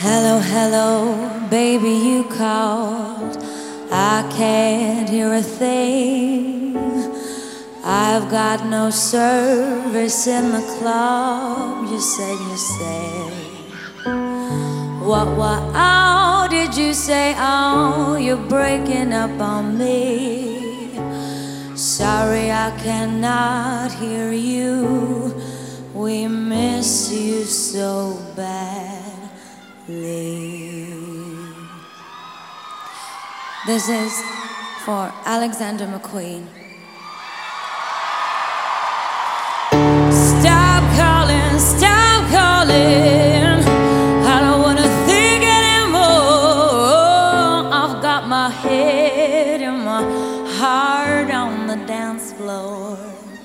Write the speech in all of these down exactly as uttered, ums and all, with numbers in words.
Hello, hello, baby, you called. I can't hear a thing. I've got no service in the club. You said, you said. What, what, oh, did you say? Oh, you're breaking up on me. Sorry, I cannot hear you. We miss you so badly. This is for Alexander McQueen. Stop calling, stop calling. I don't wanna think anymore. I've got my head and my heart on the dance floor.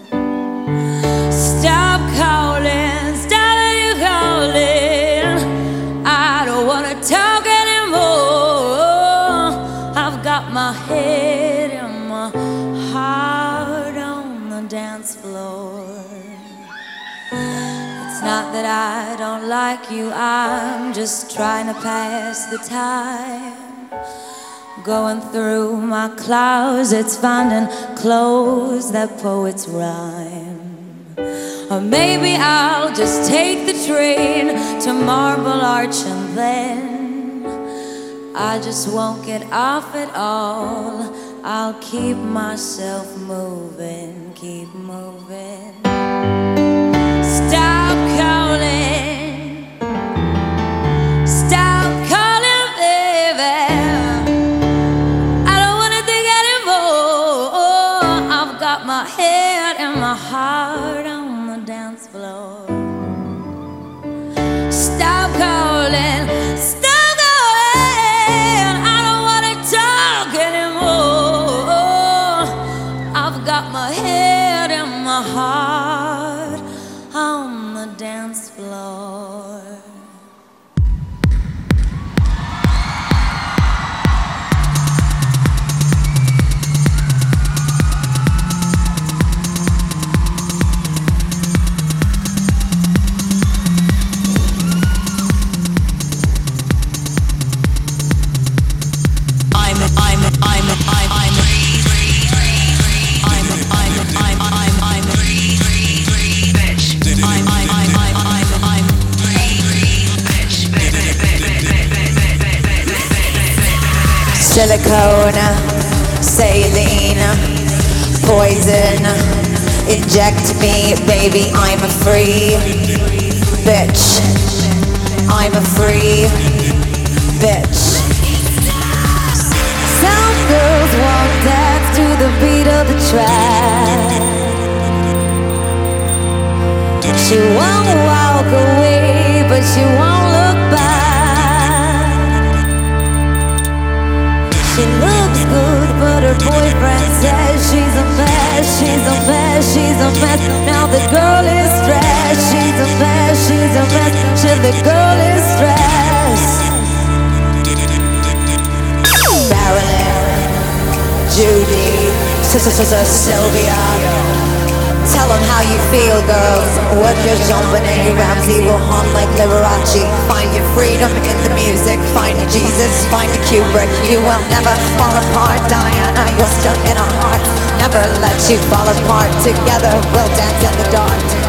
Stop calling, stop you calling. I don't wanna talk anymore. I've got my head and my heart on the dance floor. It's not that I don't like you, I'm just trying to pass the time. Going through my closets, finding clothes that poets rhyme. Or maybe I'll just take the train to Marble Arch and then I just won't get off at all. I'll keep myself moving, keep moving. Stop calling, stop calling, baby. I don't wanna think anymore. I've got my head and my heart on the dance floor. Stop calling, stop calling. I don't wanna talk anymore. I've got my head and my heart on the dance floor. Silicone, saline, poison, inject me, baby, I'm a free bitch. I'm a free bitch. Some girls won't dance to the beat of the track. She won't walk away, but she won't look back. She looks good, but her boyfriend says she's a mess, she's a mess, she's a mess. Now the girl is stressed, she's a mess, she's a mess. Till the girl is stressed. Marilyn, Judy, Sylvia, tell them how you feel, girls. What you're jumping in, Ramsey will hum like Liberace. Find your freedom in the music, find your Jesus, find your Kubrick. You will never fall apart, Diana, you're stuck in our heart. Never let you fall apart, together we'll dance in the dark.